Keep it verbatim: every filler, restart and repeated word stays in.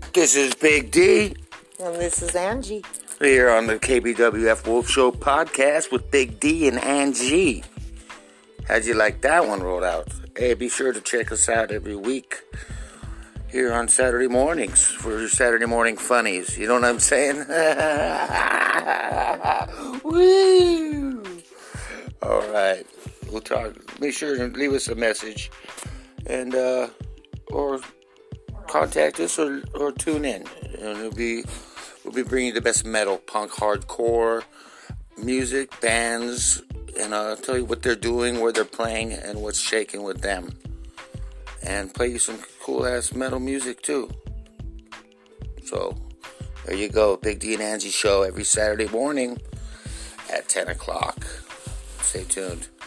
This is Big D. And this is Angie. Here on the K B W F Wolf Show podcast with Big D and Angie. How'd you like that one rolled out? Hey, be sure to check us out every week here on Saturday mornings for your Saturday morning funnies. You know what I'm saying? Woo! All right. We'll talk. Make sure to leave us a message and, uh, or contact us or, or tune in. And it'll be, we'll be bringing you the best metal, punk, hardcore music, bands, and I'll tell you what they're doing, where they're playing, and what's shaking with them. And play you some cool-ass metal music, too. So, there you go. Big D and Angie show every Saturday morning at ten o'clock. Stay tuned.